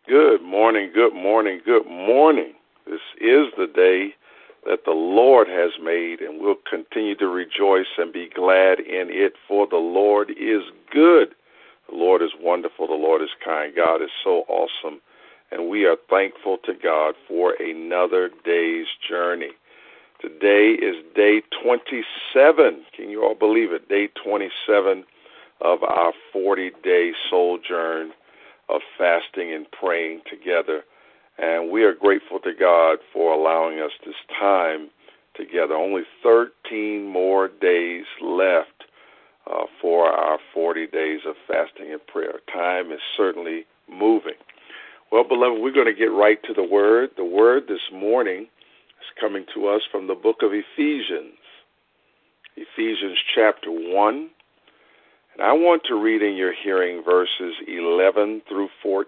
Good morning, good morning, good morning. This is the day that the Lord has made, and we'll continue to rejoice and be glad in it, for the Lord is good. The Lord is wonderful. The Lord is kind. God is so awesome, and we are thankful to God for another day's journey. Today is day 27. Can you all believe it? Day 27 of our 40-day sojourn of fasting and praying together. And we are grateful to God for allowing us this time together. Only 13 more days left for our 40 days of fasting and prayer. Time is certainly moving. Well, beloved, we're going to get right to the Word. The Word this morning is coming to us from the book of Ephesians. Ephesians chapter 1. And I want to read in your hearing verses 11 through 14.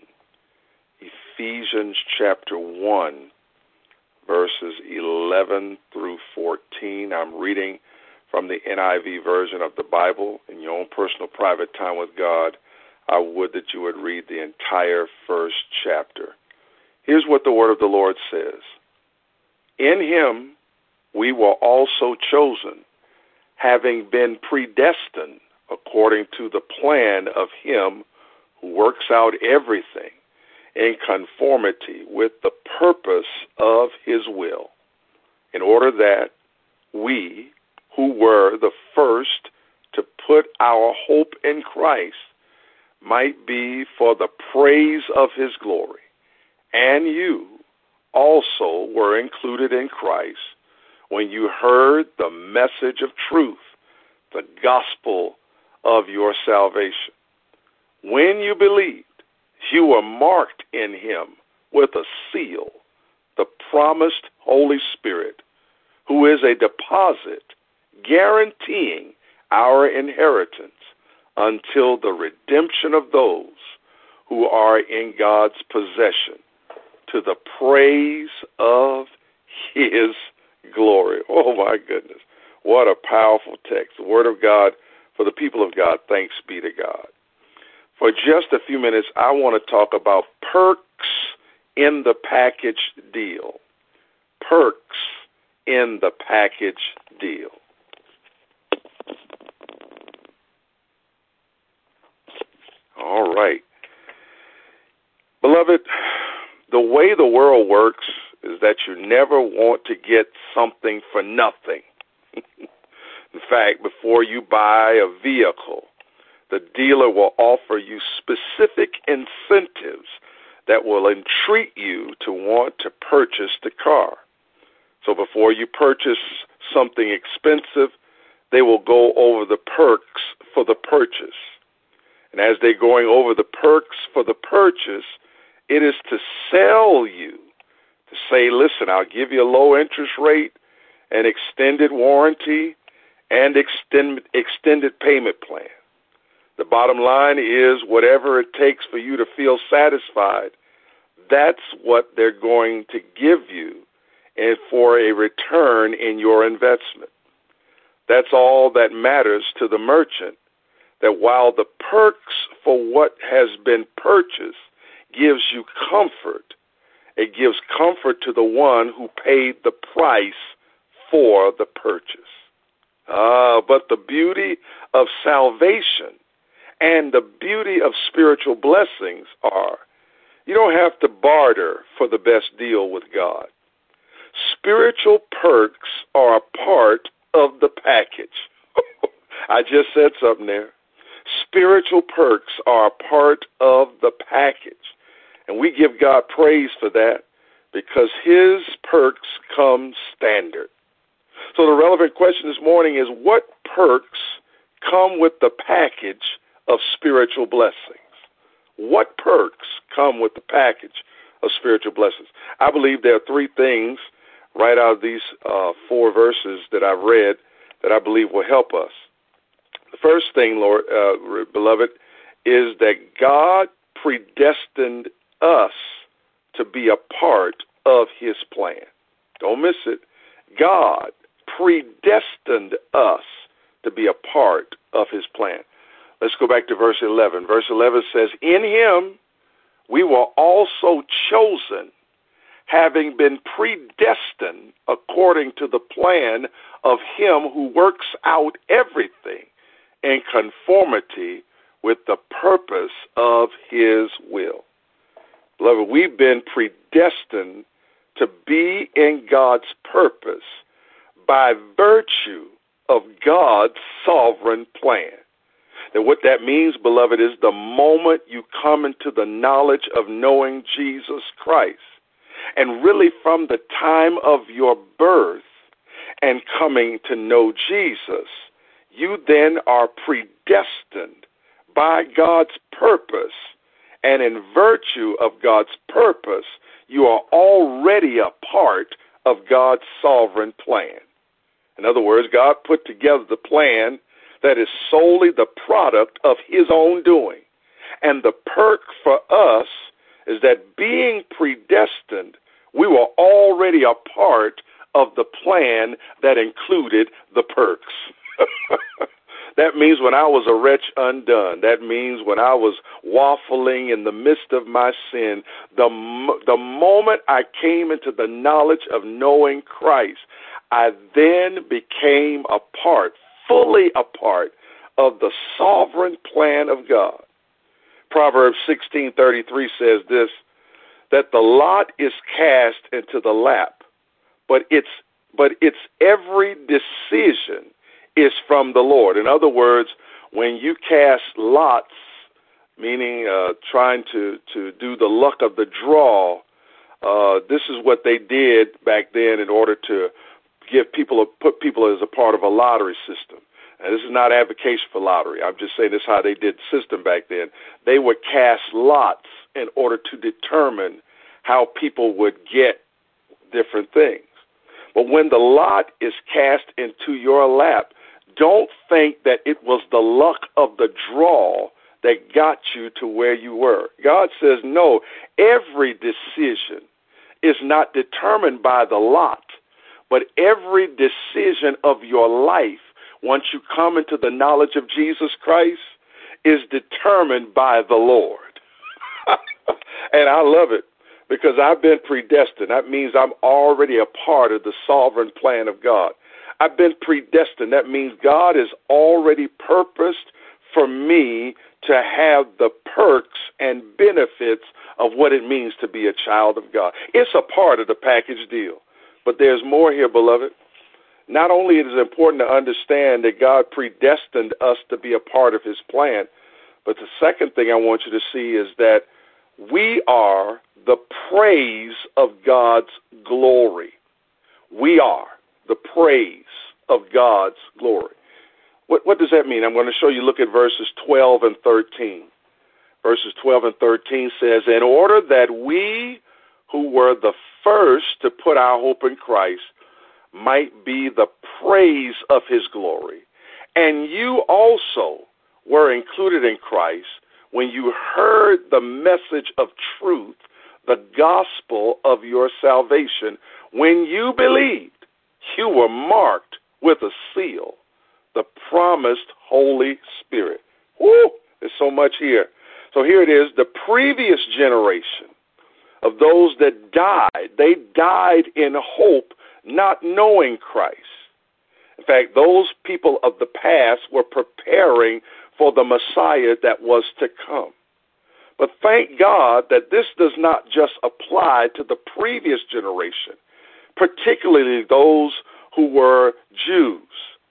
Ephesians chapter 1, verses 11 through 14. I'm reading from the NIV version of the Bible. In your own personal private time with God, I would that you would read the entire first chapter. Here's what the word of the Lord says. In him we were also chosen, having been predestined according to the plan of him who works out everything in conformity with the purpose of his will, in order that we, who were the first to put our hope in Christ, might be for the praise of his glory. And you also were included in Christ when you heard the message of truth, the gospel of your salvation. When you believed, you were marked in him with a seal, the promised Holy Spirit, who is a deposit guaranteeing our inheritance until the redemption of those who are in God's possession, to the praise of his glory. Oh, my goodness. What a powerful text. The Word of God for the people of God. Thanks be to God. For just a few minutes, I want to talk about perks in the package deal. Perks in the package deal. All right. Beloved, the way the world works is that you never want to get something for nothing. In fact, before you buy a vehicle, the dealer will offer you specific incentives that will entreat you to want to purchase the car. So before you purchase something expensive, they will go over the perks for the purchase. And as they're going over the perks for the purchase, it is to sell you, to say, listen, I'll give you a low interest rate, an extended warranty, and extended payment plan. The bottom line is whatever it takes for you to feel satisfied, that's what they're going to give you and for a return in your investment. That's all that matters to the merchant, that while the perks for what has been purchased gives you comfort, it gives comfort to the one who paid the price for the purchase. But the beauty of salvation and the beauty of spiritual blessings are you don't have to barter for the best deal with God. Spiritual perks are a part of the package. I just said something there. Spiritual perks are a part of the package. And we give God praise for that because his perks come standard. So the relevant question this morning is, what perks come with the package of spiritual blessings? What perks come with the package of spiritual blessings? I believe there are three things right out of these four verses that I've read that I believe will help us. The first thing, Lord, beloved, is that God predestined us to be a part of his plan. Don't miss it. God predestined us to be a part of his plan. Let's go back to verse 11. Verse 11 says, in him we were also chosen, having been predestined according to the plan of him who works out everything in conformity with the purpose of his will. Beloved, we've been predestined to be in God's purpose by virtue of God's sovereign plan. And what that means, beloved, is the moment you come into the knowledge of knowing Jesus Christ, and really from the time of your birth and coming to know Jesus, you then are predestined by God's purpose. And in virtue of God's purpose, you are already a part of God's sovereign plan. In other words, God put together the plan that is solely the product of his own doing. And the perk for us is that being predestined, we were already a part of the plan that included the perks. That means when I was a wretch undone, that means when I was waffling in the midst of my sin, the moment I came into the knowledge of knowing Christ, I then became a part, fully a part of the sovereign plan of God. Proverbs 16:33 says this, that the lot is cast into the lap, but its every decision is from the Lord. In other words, when you cast lots, meaning trying to do the luck of the draw, this is what they did back then in order to put people as a part of a lottery system. And this is not advocation for lottery. I'm just saying this is how they did the system back then. They would cast lots in order to determine how people would get different things. But when the lot is cast into your lap, don't think that it was the luck of the draw that got you to where you were. God says, no, every decision is not determined by the lot, but every decision of your life, once you come into the knowledge of Jesus Christ, is determined by the Lord. And I love it because I've been predestined. That means I'm already a part of the sovereign plan of God. I've been predestined. That means God has already purposed for me to have the perks and benefits of what it means to be a child of God. It's a part of the package deal. But there's more here, beloved. Not only is it important to understand that God predestined us to be a part of his plan, but the second thing I want you to see is that we are the praise of God's glory. We are the praise of God's glory. What does that mean? I'm going to show you. Look at verses 12 and 13. Verses 12 and 13 says, in order that we who were the first to put our hope in Christ might be the praise of his glory. And you also were included in Christ when you heard the message of truth, the gospel of your salvation. When you believed, you were marked with a seal, the promised Holy Spirit. Woo! There's so much here. So here it is, the previous generation of those that died, they died in hope, not knowing Christ. In fact, those people of the past were preparing for the Messiah that was to come. But thank God that this does not just apply to the previous generation, particularly those who were Jews.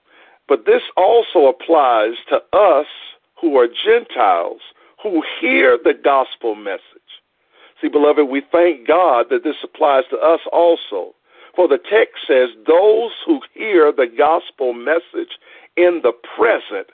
But this also applies to us who are Gentiles who hear the gospel message. See, beloved, we thank God that this applies to us also. For the text says, those who hear the gospel message in the present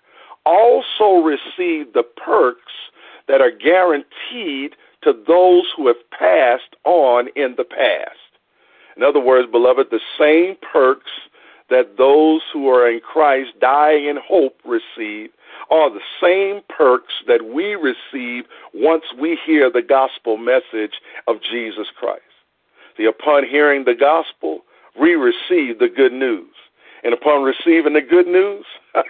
also receive the perks that are guaranteed to those who have passed on in the past. In other words, beloved, the same perks that those who are in Christ dying in hope receive are the same perks that we receive once we hear the gospel message of Jesus Christ. See, upon hearing the gospel, we receive the good news. And upon receiving the good news,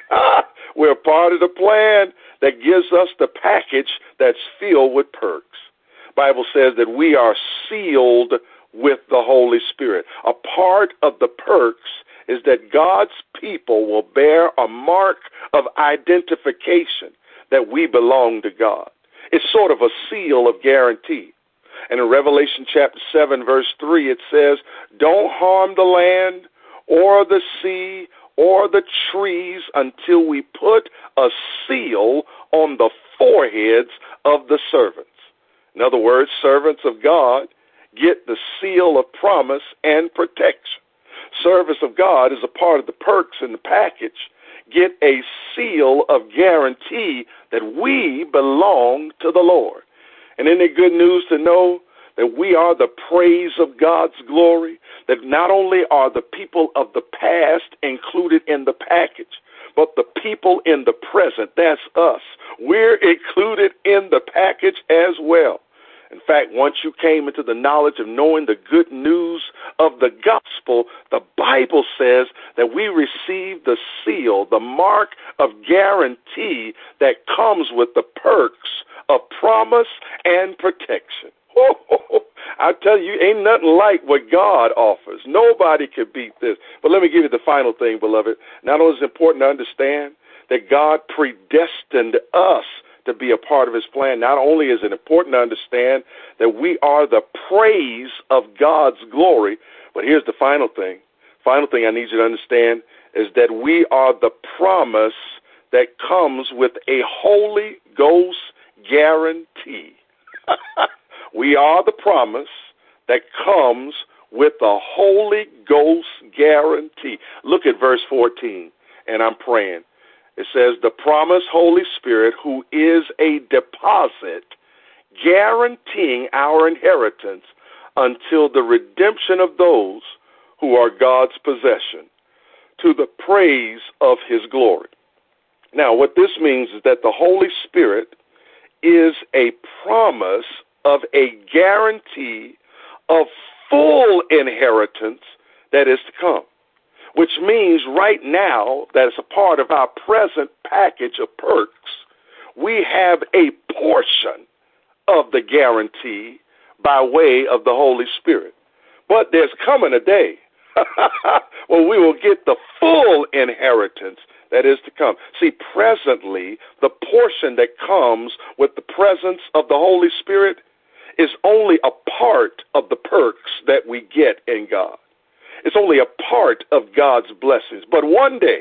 we're a part of the plan that gives us the package that's filled with perks. Bible says that we are sealed with the Holy Spirit. A part of the perks is that God's people will bear a mark of identification that we belong to God. It's sort of a seal of guarantee. And in Revelation chapter 7, verse 3, it says, don't harm the land or the sea or the trees until we put a seal on the foreheads of the servants. In other words, servants of God get the seal of promise and protection. Service of God is a part of the perks in the package. Get a seal of guarantee that we belong to the Lord. And isn't it good news to know that we are the praise of God's glory, that not only are the people of the past included in the package, but the people in the present, that's us. We're included in the package as well. In fact, once you came into the knowledge of knowing the good news of the gospel, the Bible says that we receive the seal, the mark of guarantee that comes with the perks of promise and protection. I tell you, ain't nothing like what God offers. Nobody can beat this. But let me give you the final thing, beloved. Not only is it important to understand that God predestined us to be a part of his plan, not only is it important to understand that we are the praise of God's glory, but here's the final thing. Final thing I need you to understand is that we are the promise that comes with a Holy Ghost guarantee. We are the promise that comes with a Holy Ghost guarantee. Look at verse 14, and I'm praying. It says, the promised Holy Spirit, who is a deposit, guaranteeing our inheritance until the redemption of those who are God's possession, to the praise of his glory. Now, what this means is that the Holy Spirit is a promise of a guarantee of full inheritance that is to come, which means right now that as a part of our present package of perks, we have a portion of the guarantee by way of the Holy Spirit. But there's coming a day when we will get the full inheritance that is to come. See, presently, the portion that comes with the presence of the Holy Spirit is only a part of the perks that we get in God. It's only a part of God's blessings. But one day,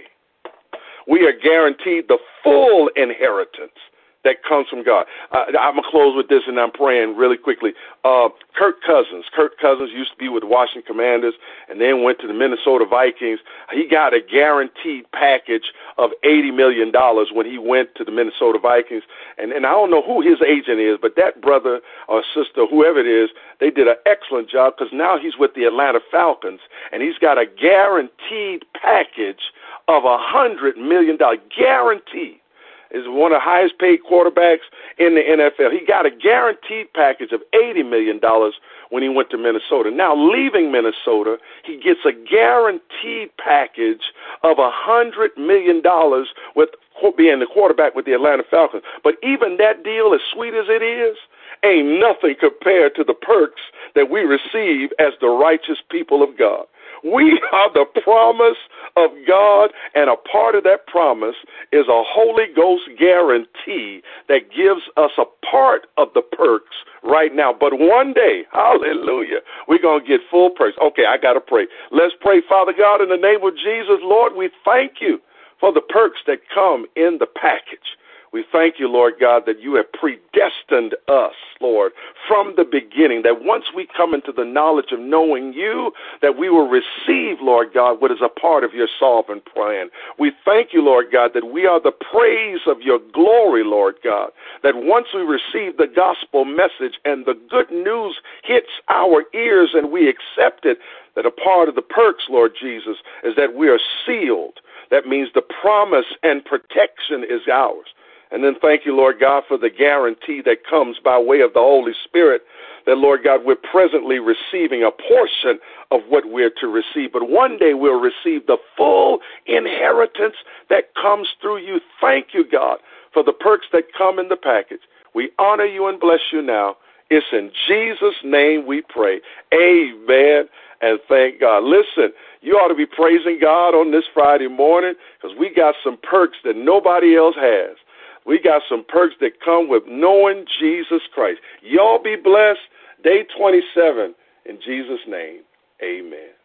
we are guaranteed the full inheritance that comes from God. I'm going to close with this, and I'm praying really quickly. Kirk Cousins used to be with the Washington Commanders and then went to the Minnesota Vikings. He got a guaranteed package of $80 million when he went to the Minnesota Vikings. And I don't know who his agent is, but that brother or sister, whoever it is, they did an excellent job because now he's with the Atlanta Falcons, and he's got a guaranteed package of $100 million, guaranteed. Is one of the highest paid quarterbacks in the NFL. He got a guaranteed package of $80 million when he went to Minnesota. Now, leaving Minnesota, he gets a guaranteed package of $100 million with being the quarterback with the Atlanta Falcons. But even that deal, as sweet as it is, ain't nothing compared to the perks that we receive as the righteous people of God. We are the promise of God, and a part of that promise is a Holy Ghost guarantee that gives us a part of the perks right now. But one day, hallelujah, we're going to get full perks. Okay, I got to pray. Let's pray. Father God, in the name of Jesus, Lord, we thank you for the perks that come in the package. We thank you, Lord God, that you have predestined us, Lord, from the beginning, that once we come into the knowledge of knowing you, that we will receive, Lord God, what is a part of your sovereign plan. We thank you, Lord God, that we are the praise of your glory, Lord God, that once we receive the gospel message and the good news hits our ears and we accept it, that a part of the perks, Lord Jesus, is that we are sealed. That means the promise and protection is ours. And then thank you, Lord God, for the guarantee that comes by way of the Holy Spirit, that, Lord God, we're presently receiving a portion of what we're to receive. But one day we'll receive the full inheritance that comes through you. Thank you, God, for the perks that come in the package. We honor you and bless you now. It's in Jesus' name we pray. Amen. And thank God. Listen, you ought to be praising God on this Friday morning because we got some perks that nobody else has. We got some perks that come with knowing Jesus Christ. Y'all be blessed. Day 27. In Jesus' name, amen.